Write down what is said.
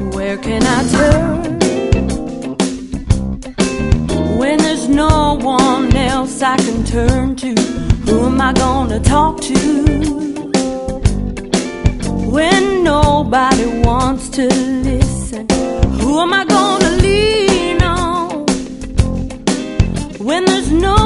Where can I turn when there's no one else I can turn to? Who am I gonna talk to when nobody wants to listen? Who am I gonna lean on when there's no